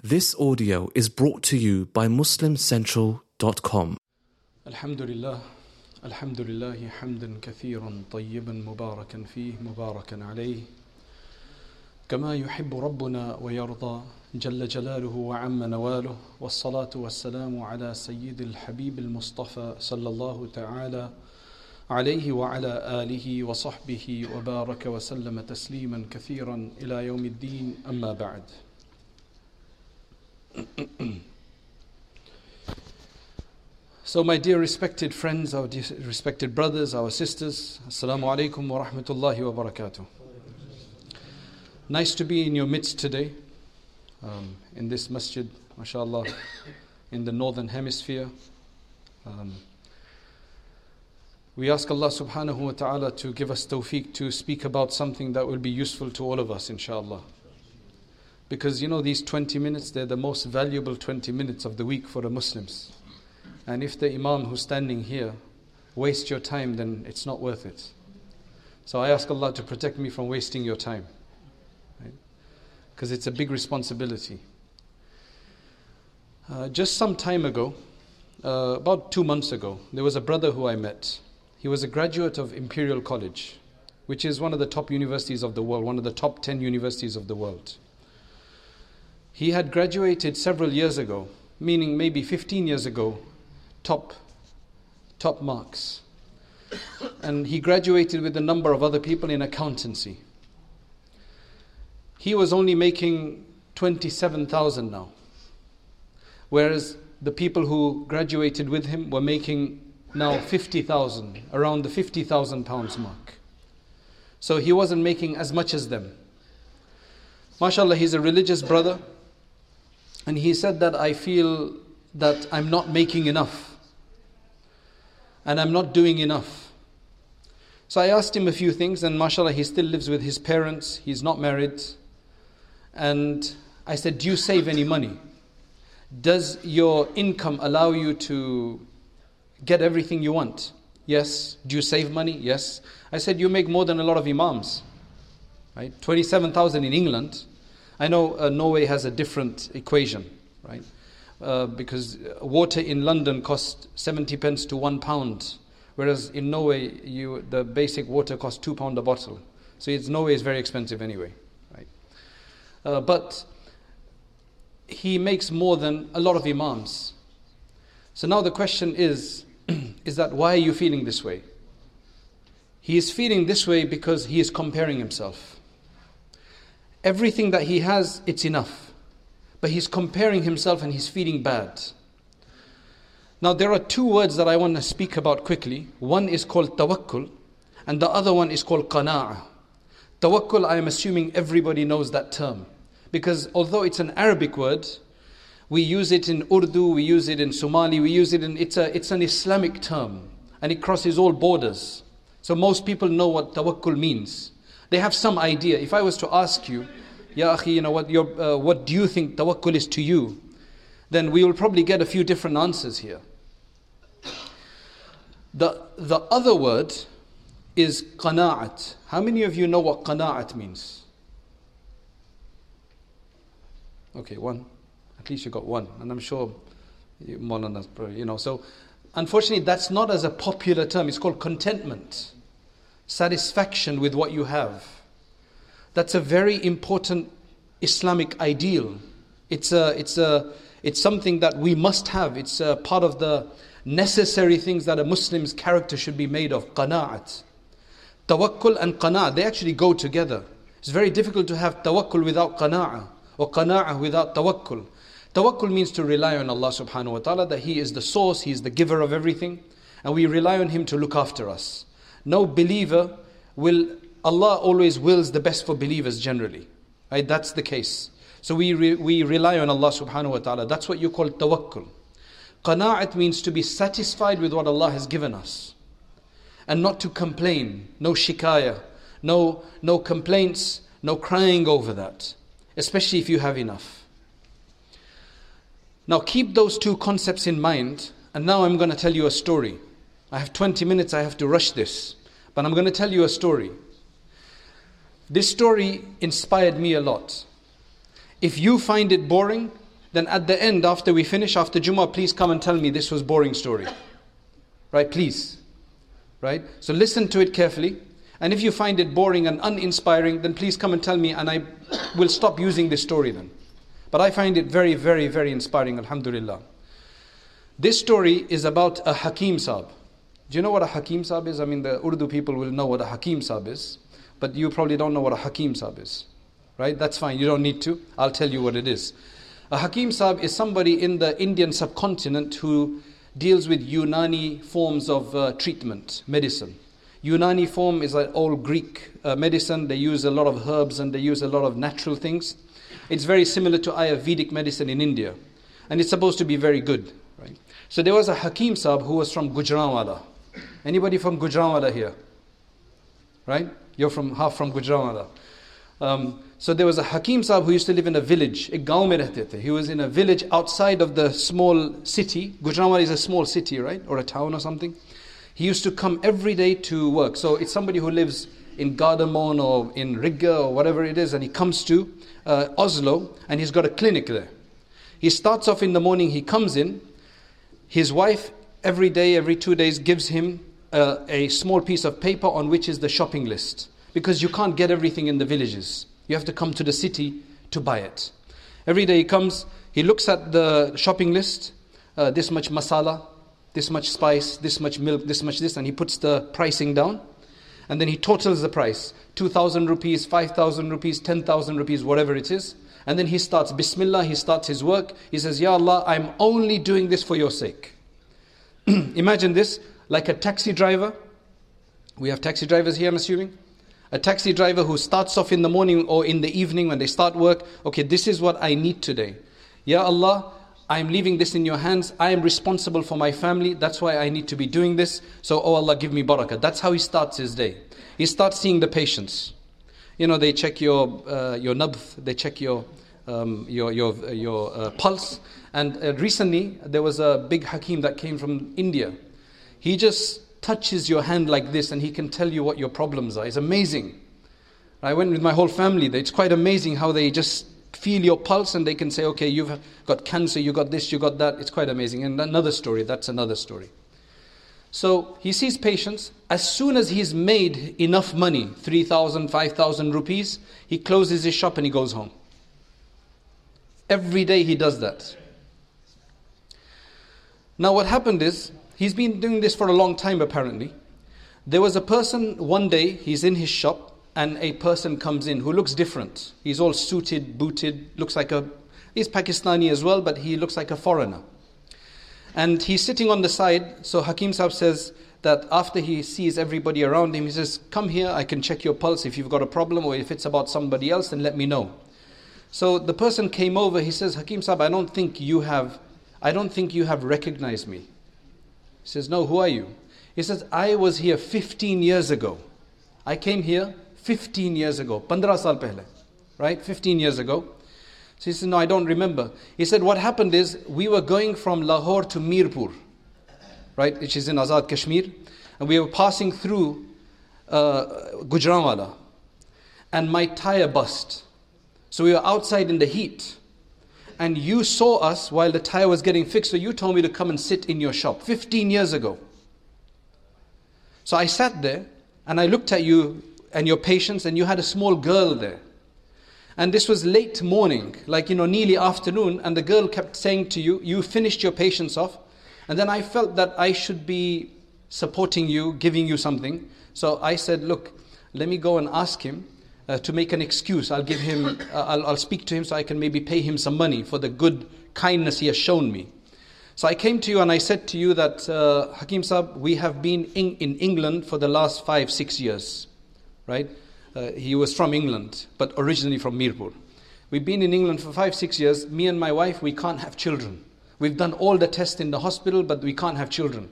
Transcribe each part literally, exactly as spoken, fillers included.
This audio is brought to you by muslim central dot com. Alhamdulillah, Alhamdulillahi hamdan kathiran tayyiban mubarakan fih mubarakan alayh kama yuhibbu rabbuna wa yarda jalla jalaluhu wa amma nawaluh wassalatu wassalamu ala sayyidil habibil mustafa sallallahu ta'ala alayhi wa ala alihi wa sahbihi wa baraka wa sallama tasliman kathiran ila yawmiddin amma ba'd. So my dear respected friends, our dear respected brothers, our sisters, Assalamu alaikum wa rahmatullahi wa barakatuh. Nice to be in your midst today, um, in this masjid, mashallah, in the northern hemisphere. Um, we ask Allah subhanahu wa ta'ala to give us tawfiq to speak about something that will be useful to all of us, inshallah. Because you know, these twenty minutes, they're the most valuable twenty minutes of the week for the Muslims. And if the Imam who's standing here wastes your time, then it's not worth it. So I ask Allah to protect me from wasting your time. Because right? It's a big responsibility. Uh, just some time ago, uh, about two months ago, there was a brother who I met. He was a graduate of Imperial College, which is one of the top universities of the world, one of the top ten universities of the world. He had graduated several years ago, meaning maybe fifteen years ago, top, top marks. And he graduated with a number of other people in accountancy. He was only making twenty-seven thousand now, whereas the people who graduated with him were making now fifty thousand, around the fifty thousand pounds mark. So he wasn't making as much as them. MashaAllah, he's a religious brother. And he said that I feel that I'm not making enough. And I'm not doing enough. So I asked him a few things, and mashallah, he still lives with his parents. He's not married. And I said, do you save any money? Does your income allow you to get everything you want? Yes. Do you save money? Yes. I said, you make more than a lot of imams. Right? twenty-seven thousand in England. I know uh, Norway has a different equation, right? Uh, because water in London costs seventy pence to one pound, whereas in Norway, you the basic water costs two pound a bottle. So it's Norway is very expensive anyway, right? Uh, but he makes more than a lot of imams. So now the question is, is that why are you feeling this way? He is feeling this way because he is comparing himself. Everything that he has, it's enough. But he's comparing himself and he's feeling bad. Now there are two words that I want to speak about quickly. One is called tawakkul and the other one is called qana'ah. Tawakkul, I am assuming everybody knows that term. Because although it's an Arabic word, we use it in Urdu, we use it in Somali, we use it in, it's, a, it's an Islamic term. And it crosses all borders. So most people know what tawakkul means. They have some idea. If I was to ask you, Ya akhi, you know what, your, uh, what do you think tawakkul is to you? Then we will probably get a few different answers here. The, the other word is qana'at. How many of you know what qana'at means? Okay, one. At least you got one. And I'm sure Maulana's probably, you know. So unfortunately, that's not as a popular term. It's called contentment. Satisfaction with what you have. That's a very important Islamic ideal. It's a, it's a, it's something that we must have. It's a part of the necessary things that a Muslim's character should be made of. Qana'at. Tawakkul and qana'ah, they actually go together. It's very difficult to have tawakkul without qana'ah, or qana'ah without tawakkul. Tawakkul means to rely on Allah subhanahu wa ta'ala, that He is the source, He is the giver of everything, and we rely on Him to look after us. No believer will, Allah always wills the best for believers generally. Right? That's the case. So we re, we rely on Allah subhanahu wa ta'ala. That's what you call tawakkul. Qana'at means to be satisfied with what Allah has given us. And not to complain. No shikayah. No, no complaints. No crying over that. Especially if you have enough. Now keep those two concepts in mind. And now I'm going to tell you a story. I have twenty minutes, I have to rush this. But I'm going to tell you a story. This story inspired me a lot. If you find it boring, then at the end, after we finish, after Jummah, please come and tell me this was boring story. Right, please. Right? So listen to it carefully. And if you find it boring and uninspiring, then please come and tell me, and I will stop using this story then. But I find it very, very, very inspiring, alhamdulillah. This story is about a Hakim Saab. Do you know what a Hakim Saab is? I mean, the Urdu people will know what a Hakim Saab is, but you probably don't know what a Hakim Saab is. Right? That's fine, you don't need to. I'll tell you what it is. A Hakim Saab is somebody in the Indian subcontinent who deals with Unani forms of uh, treatment, medicine. Unani form is an old Greek uh, medicine. They use a lot of herbs and they use a lot of natural things. It's very similar to Ayurvedic medicine in India. And it's supposed to be very good. Right? So there was a Hakim Saab who was from Gujranwala. Anybody from Gujranwala here? Right? You're from half from Gujranwala. Um, so there was a Hakim Saab who used to live in a village. Ek gaon mein rehte the. He was in a village outside of the small city. Gujranwala is a small city, right? Or a town or something. He used to come every day to work. So it's somebody who lives in Gardermoen or in Riga or whatever it is, and he comes to uh, Oslo, and he's got a clinic there. He starts off in the morning, he comes in. His wife every day, every two days gives him uh, a small piece of paper on which is the shopping list. Because you can't get everything in the villages. You have to come to the city to buy it. Every day he comes, he looks at the shopping list, uh, this much masala, this much spice, this much milk, this much this, and he puts the pricing down. And then he totals the price. two thousand rupees, five thousand rupees, ten thousand rupees, whatever it is. And then he starts, Bismillah, he starts his work. He says, Ya Allah, I'm only doing this for your sake. Imagine this, like a taxi driver. We have taxi drivers here, I'm assuming. A taxi driver who starts off in the morning or in the evening when they start work. Okay, this is what I need today. Ya Allah, I'm leaving this in your hands. I am responsible for my family. That's why I need to be doing this. So, oh Allah, give me barakah. That's how he starts his day. He starts seeing the patients. You know, they check your uh, your nabth, they check your um, your your your uh, pulse. And uh, recently there was a big Hakim that came from India. He just touches your hand like this and he can tell you what your problems are. It's amazing. I went with my whole family there. It's quite amazing how they just feel your pulse and they can say, okay, you've got cancer, you got this, you got that. It's quite amazing. And another story, that's another story. So he sees patients. As soon as he's made enough money, three thousand, five thousand rupees, he closes his shop and he goes home. Every day he does that. Now what happened is, he's been doing this for a long time apparently. There was a person, one day, he's in his shop, and a person comes in who looks different. He's all suited, booted, looks like a, he's Pakistani as well, but he looks like a foreigner. And he's sitting on the side, so Hakim Saab says that after he sees everybody around him, he says, come here, I can check your pulse if you've got a problem, or if it's about somebody else, then let me know. So the person came over, he says, Hakim Saab, I don't think you have, I don't think you have recognized me. He says, no, who are you? He says, I was here fifteen years ago. I came here fifteen years ago. fifteen saal pehle. Right? fifteen years ago. So he said, no, I don't remember. He said, what happened is, we were going from Lahore to Mirpur, right, which is in Azad Kashmir, and we were passing through uh, Gujranwala, and my tire bust. So we were outside in the heat, and you saw us while the tire was getting fixed, so you told me to come and sit in your shop, fifteen years ago. So I sat there, and I looked at you and your patients, and you had a small girl there. And this was late morning, like, you know, nearly afternoon, and the girl kept saying to you, you finished your patients off, and then I felt that I should be supporting you, giving you something. So I said, look, let me go and ask him uh, to make an excuse. I'll give him, uh, I'll, I'll speak to him so I can maybe pay him some money for the good kindness he has shown me. So I came to you and I said to you that, uh, Hakim Saab, we have been in, in England for the last five, six years, right? Uh, he was from England, but originally from Mirpur. We've been in England for five, six years. Me and my wife, we can't have children. We've done all the tests in the hospital, but we can't have children.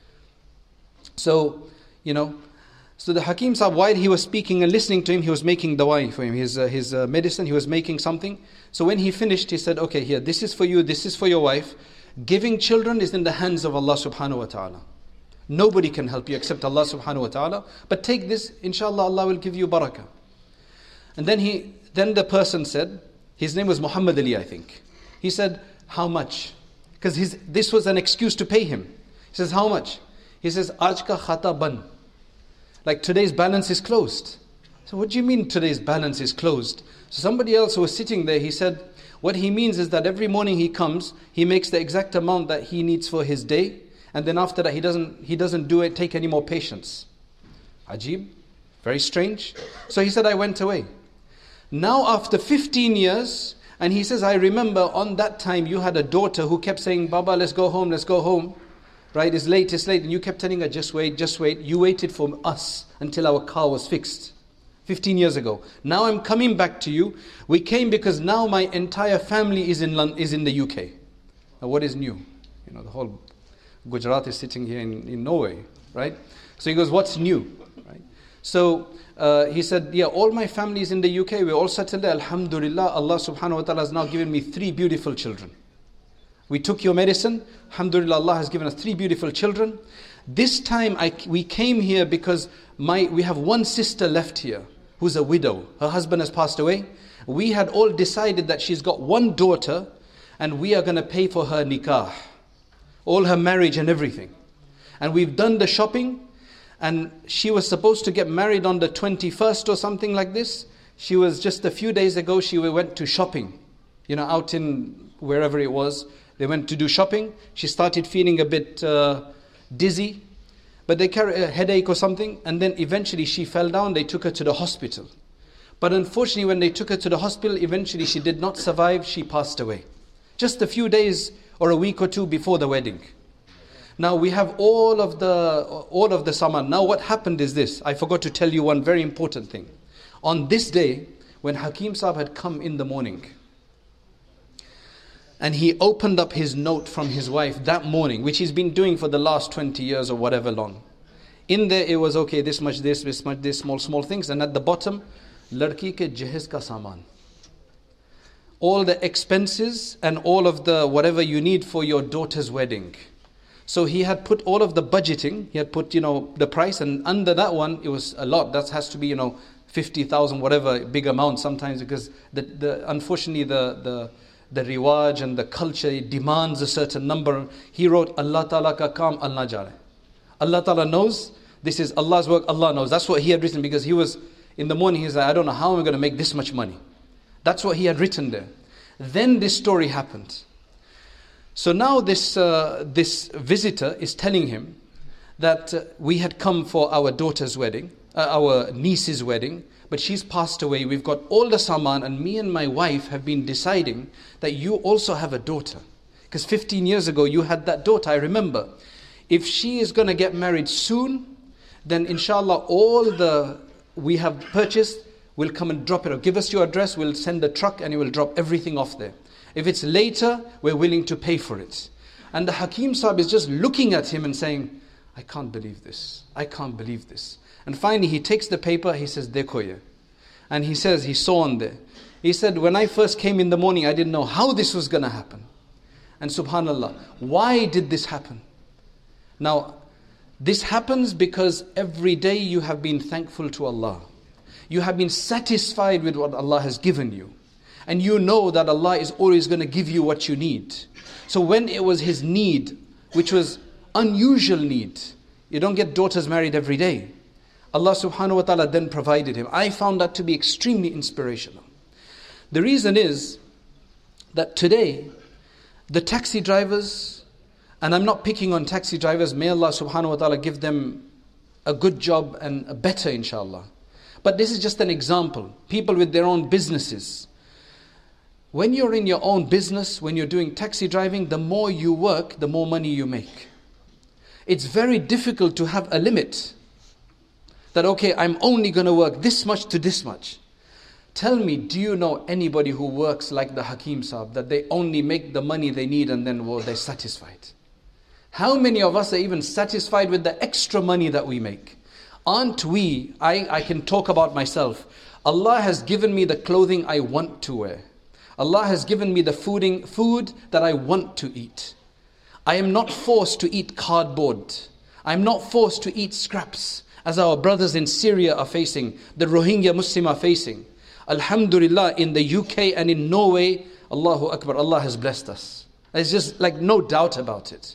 So, you know, so the Hakim Saab, while he was speaking and listening to him, he was making dawai for him, his, uh, his uh, medicine, he was making something. So when he finished, he said, okay, here, this is for you, this is for your wife. Giving children is in the hands of Allah subhanahu wa ta'ala. Nobody can help you except Allah subhanahu wa ta'ala. But take this, inshallah, Allah will give you barakah. And then he, then the person said, his name was Muhammad Ali, I think. He said, how much? Because his this was an excuse to pay him. He says, how much? He says, Aaj ka khata ban. Like today's balance is closed. So what do you mean today's balance is closed? So somebody else who was sitting there, he said, what he means is that every morning he comes, he makes the exact amount that he needs for his day, and then after that he doesn't he doesn't do it, take any more patients. Ajib, very strange. So he said, I went away. Now after fifteen years, and he says, I remember on that time you had a daughter who kept saying, Baba, let's go home, let's go home. Right, it's late, it's late. And you kept telling her, just wait, just wait. You waited for us until our car was fixed. fifteen years ago. Now I'm coming back to you. We came because now my entire family is in London, is in the U K. Now what is new? You know, the whole Gujarat is sitting here in, in Norway, right? So he goes, what's new? Right? So uh, he said, yeah, all my family is in the U K. We're all settled there. Alhamdulillah, Allah subhanahu wa ta'ala has now given me three beautiful children. We took your medicine. Alhamdulillah, Allah has given us three beautiful children. This time I, we came here because my we have one sister left here who's a widow. Her husband has passed away. We had all decided that she's got one daughter and we are going to pay for her nikah. All her marriage and everything. And we've done the shopping, and she was supposed to get married on the twenty-first or something like this. She was just a few days ago, she went to shopping. You know, out in wherever it was. They went to do shopping. She started feeling a bit uh, dizzy, but they carried a headache or something, and then eventually she fell down. They took her to the hospital. But unfortunately, when they took her to the hospital, eventually she did not survive. She passed away. Just a few days or a week or two before the wedding. Now we have all of the all of the saman. Now what happened is this. I forgot to tell you one very important thing. On this day, when Hakim Saab had come in the morning, and he opened up his note from his wife that morning, which he's been doing for the last twenty years or whatever long. In there it was, okay, this much this, this much this, small, small things. And at the bottom, Ladki ke jahiz ka saman. All the expenses and all of the whatever you need for your daughter's wedding. So he had put all of the budgeting, he had put, you know, the price, and under that one, it was a lot. That has to be, you know, fifty thousand, whatever, big amount sometimes, because the, the unfortunately the, the the riwaj and the culture demands a certain number. He wrote, Allah Ta'ala ka kam Allah jare. Allah Ta'ala knows, this is Allah's work, Allah knows. That's what he had written, because he was, in the morning, he's like, I don't know how I'm going to make this much money. That's what he had written there. Then this story happened. So now this uh, this visitor is telling him that uh, we had come for our daughter's wedding, uh, our niece's wedding, but she's passed away. We've got all the saman, and me and my wife have been deciding that you also have a daughter. Because fifteen years ago you had that daughter, I remember. If she is going to get married soon, then inshallah all the we have purchased, we'll come and drop it. Or give us your address, we'll send the truck and it will drop everything off there. If it's later, we're willing to pay for it. And the Hakim Saab is just looking at him and saying, I can't believe this. I can't believe this. And finally he takes the paper, he says, Dekho ye. And he says, he saw on there. He said, when I first came in the morning, I didn't know how this was going to happen. And subhanallah, why did this happen? Now, this happens because every day you have been thankful to Allah. You have been satisfied with what Allah has given you. And you know that Allah is always going to give you what you need. So when it was his need, which was unusual need, you don't get daughters married every day. Allah subhanahu wa ta'ala then provided him. I found that to be extremely inspirational. The reason is that today, the taxi drivers, and I'm not picking on taxi drivers, may Allah subhanahu wa ta'ala give them a good job and a better inshallah. But this is just an example. People with their own businesses. When you're in your own business, when you're doing taxi driving, the more you work, the more money you make. It's very difficult to have a limit. That, okay, I'm only going to work this much to this much. Tell me, do you know anybody who works like the Hakim Saab, that they only make the money they need and then well, they're satisfied? How many of us are even satisfied with the extra money that we make? Aren't we, I, I can talk about myself. Allah has given me the clothing I want to wear. Allah has given me the fooding, food that I want to eat. I am not forced to eat cardboard. I am not forced to eat scraps, as our brothers in Syria are facing, the Rohingya Muslims are facing. Alhamdulillah, in the U K and in Norway, Allahu Akbar, Allah has blessed us. There's just like no doubt about it.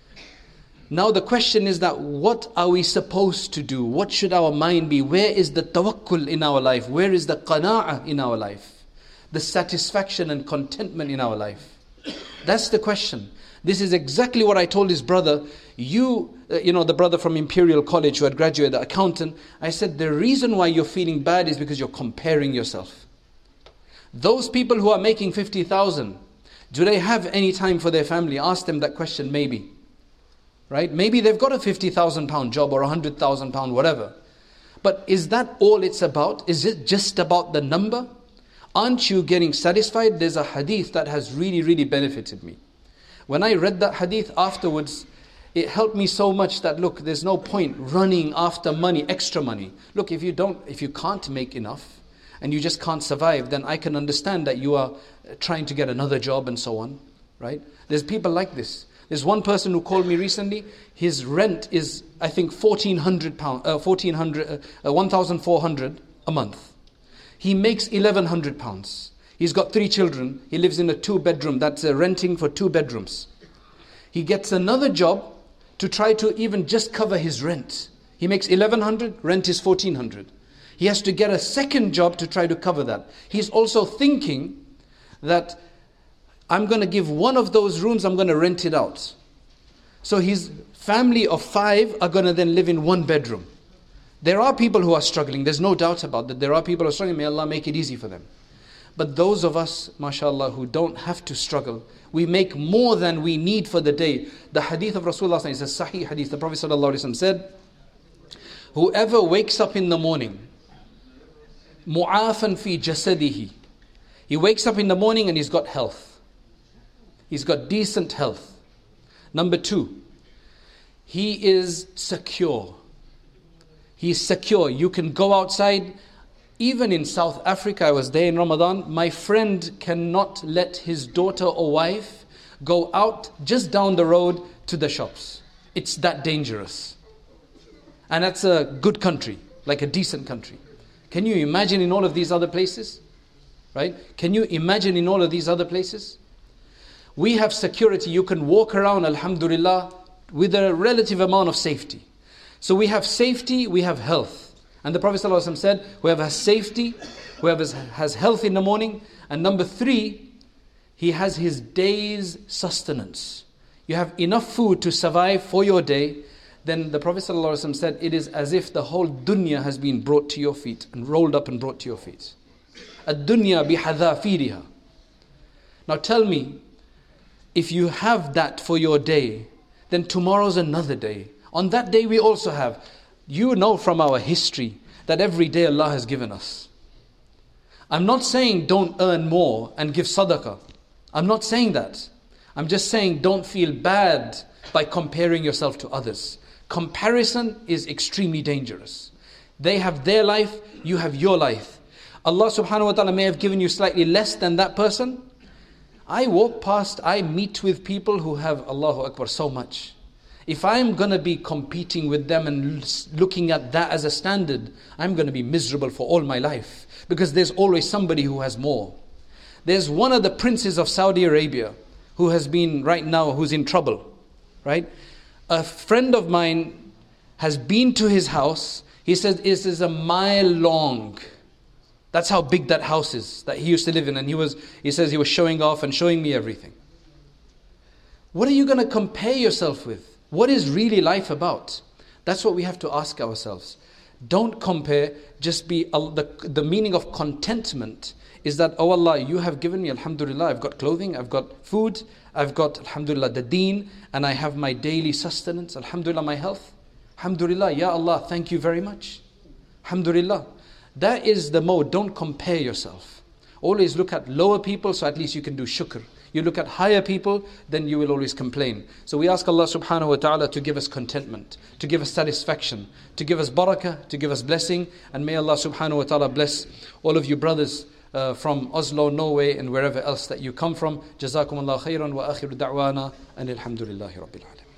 Now the question is that what are we supposed to do? What should our mind be? Where is the tawakkul in our life? Where is the qana'ah in our life? The satisfaction and contentment in our life? That's the question. This is exactly what I told his brother. You, uh, you know, the brother from Imperial College who had graduated, the accountant. I said, the reason why you're feeling bad is because you're comparing yourself. Those people who are making fifty thousand, do they have any time for their family? Ask them that question, maybe. Right? Maybe they've got a fifty thousand pound job or a one hundred thousand pound, whatever. But is that all it's about? Is it just about the number? Aren't you getting satisfied? There's a hadith that has really, really benefited me. When I read that hadith afterwards, it helped me so much that, look, there's no point running after money, extra money. Look, if you don't, if you can't make enough and you just can't survive, then I can understand that you are trying to get another job and so on, right? There's people like this. There's one person who called me recently. His rent is, I think, fourteen hundred pounds, uh, fourteen hundred, uh, one thousand four hundred a month. He makes eleven hundred pounds. He's got three children. He lives in a two-bedroom. That's uh, renting for two bedrooms. He gets another job to try to even just cover his rent. He makes eleven hundred, rent is fourteen hundred. He has to get a second job to try to cover that. He's also thinking that I'm going to give one of those rooms, I'm going to rent it out. So his family of five are going to then live in one bedroom. There are people who are struggling. There's no doubt about that. There are people who are struggling. May Allah make it easy for them. But those of us, mashallah, who don't have to struggle, we make more than we need for the day. The hadith of Rasulullah is a sahih hadith. The Prophet ﷺ said, whoever wakes up in the morning, mu'afan fi jasadihi, he wakes up in the morning and he's got health. He's got decent health. Number two, he is secure. He's secure. You can go outside. Even in South Africa, I was there in Ramadan. My friend cannot let his daughter or wife go out just down the road to the shops. It's that dangerous. And that's a good country, like a decent country. Can you imagine in all of these other places? Right? Can you imagine in all of these other places? We have security. You can walk around, alhamdulillah, with a relative amount of safety. So we have safety, we have health. And the Prophet ﷺ said, whoever has safety, whoever has health in the morning. And number three, he has his day's sustenance. You have enough food to survive for your day. Then the Prophet ﷺ said, it is as if the whole dunya has been brought to your feet and rolled up and brought to your feet. Ad-dunya bihadhafiriha. Now tell me, if you have that for your day, then tomorrow's another day. On that day we also have. You know from our history that every day Allah has given us. I'm not saying don't earn more and give sadaqah. I'm not saying that. I'm just saying don't feel bad by comparing yourself to others. Comparison is extremely dangerous. They have their life, you have your life. Allah subhanahu wa ta'ala may have given you slightly less than that person. I walk past, I meet with people who have, Allahu Akbar, so much. If I'm going to be competing with them and looking at that as a standard, I'm going to be miserable for all my life. Because there's always somebody who has more. There's one of the princes of Saudi Arabia who has been right now, who's in trouble. Right? A friend of mine has been to his house. He says it is a mile long. That's how big that house is that he used to live in. And he was, he says he was showing off and showing me everything. What are you going to compare yourself with? What is really life about? That's what we have to ask ourselves. Don't compare, just be, uh, the, the meaning of contentment is that, oh Allah, you have given me, alhamdulillah, I've got clothing, I've got food, I've got, alhamdulillah, the deen, and I have my daily sustenance, alhamdulillah, my health. Alhamdulillah, ya Allah, thank you very much. Alhamdulillah. That is the mode. Don't compare yourself. Always look at lower people, so at least you can do shukr. You look at higher people, then you will always complain. So we ask Allah subhanahu wa ta'ala to give us contentment, to give us satisfaction, to give us barakah, to give us blessing. And may Allah subhanahu wa ta'ala bless all of you brothers uh, from Oslo, Norway, and wherever else that you come from. Jazakumullah khairan wa akhiru da'wana and alhamdulillahi rabbil alamin.